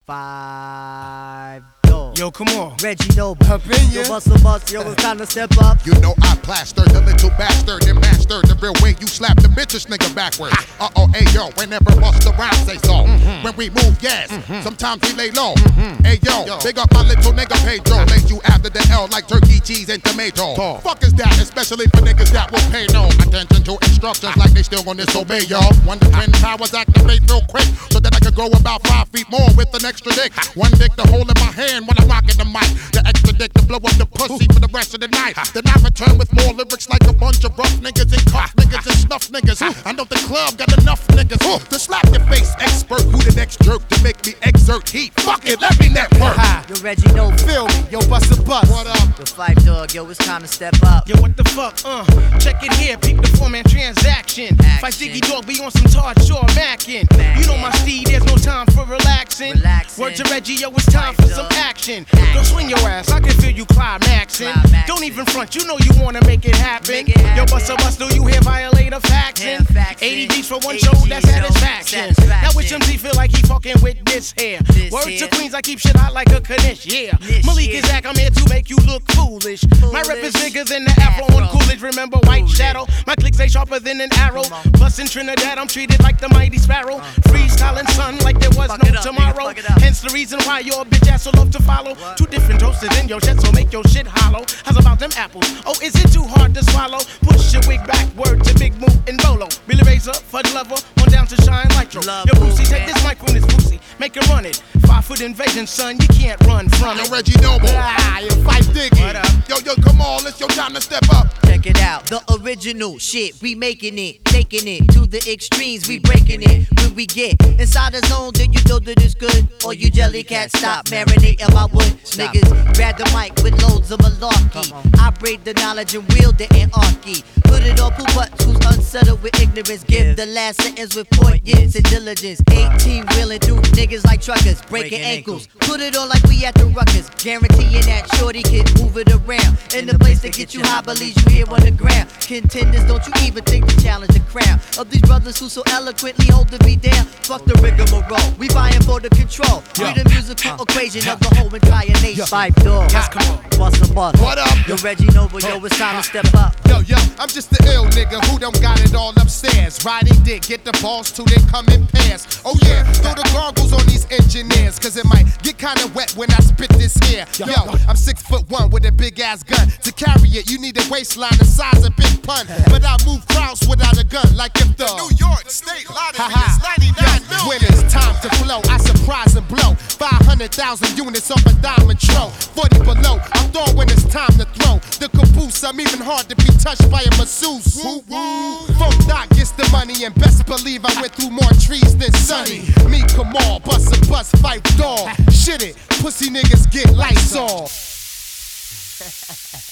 5 Dog. Yo, come on. Reggie Noble. Up in ya. Yo, bust, yo, it's time to step up. You know I plastered the little bastard and mastered the real way you slap the bitches nigga backwards. Ayo, whenever bust around say so. When we move, yes. Sometimes we lay low. Ayo, big up my little nigga Pedro. Lay you after the L like turkey, cheese, and tomato. Fuck is that? Especially for niggas that will pay no attention to instructions like they still gonna disobey, yo. 1 to 10 powers activate real quick so that I can grow about 5 feet more with an extra dick. 1 dick to hold in my hand when I'm rocking the mic. The extra dick to blow up the pussy for the rest of the night. Then I return with more lyrics like a bunch of rough niggas and cuff niggas and snuff niggas. I know the club got enough niggas to slap your face. Expert, who the next jerk to make me exert heat? Fuck it, let me network. Yo, Reggie Noble. Feel me, yo, bust a bus. What up? The 5 Dog, yo, it's time to step up. Yo, what the fuck, check it here, peep the 4-man transaction. Fight Diggy Dog, be on some Todd Shaw mackin'. You know my steed, there's no time for relaxing. Word to Reggie, yo, it's time for some action. Don't swing your ass, I can feel you climaxing. Don't even front, you know you wanna make it happen. Yo, bust a bus, do you hear violator faxing? 80 G's for one show, that's satisfaction. Now which MC feel like he fucking with this here? Word to Queens, I keep shit hot like a Kanish, yeah. Malik is Zach, I'm here to make you look foolish. My rep is bigger than the Afro on Coolidge. Remember White Shadow? My clicks ain't sharper than an arrow. Plus in Trinidad, I'm treated like the mighty sparrow. Freestyling sun like there was no tomorrow. Hence the reason why your bitch ass will love to follow. 2 different toasters in your shit, so make your shit hollow. How's about them apples? Oh, is it too hard to swallow? Push your wig back, word to Big Moo and Bolo. Billy Razor, Fud Lover, on down to Shine Nitro. Yo, Boosie, take this mic from this pussy. Make it run it. 5-foot invasion, son, you can't run from it. Yo, Reggie Noble. You fight Diggy. Yo, come on, it's your time to step up. Check it out, the original shit, we making it, taking it to the extremes, we breaking it. When we get inside the zone, then you know that it's good. Or you jelly cats, stop marinating my wood. Niggas grab the mic with loads of malarkey. I braid the knowledge and wield the anarchy. Put it on butts who's unsettled with ignorance. Give the last sentence with poignance and diligence. 18 wheeling through niggas like truckers, breaking ankles. Put it on like we at the ruckus, guaranteeing that shorty can move it around. In the place to get you high, believe you here on the ground. Contenders, don't you even think to challenge the crown of these brothers who so eloquently holding me down. Fuck the rigmarole, we vying for the control. We the musical equation of the whole entire nation. 5 Dog, come on. Bust a bus. What up? Yo, Reggie Noble, yo, it's time to step up. Yo, I'm just the ill nigga who don't got it all upstairs. Riding dick, get the balls till they come in pairs. Oh yeah, throw the goggles on these engineers, cause it might get kinda wet when I spit this here. Yo, I'm 6'1" with a big ass gun. To carry it, you need a waistline the size of Big Pun. But I move crowds without a gun, like if the New York State Lottery is 99 million. When it's time to flow, I surprise and blow 500,000 units off a diamond tro. 40 below, I'm throwing when it's time to throw the caboose. I'm even hard to be touched by a masseuse. Funk Doc gets the money, and best believe I went through more trees than Sunny. Me, Kamal, bust a bus, 5 Dog. Shit it, pussy niggas get lights off.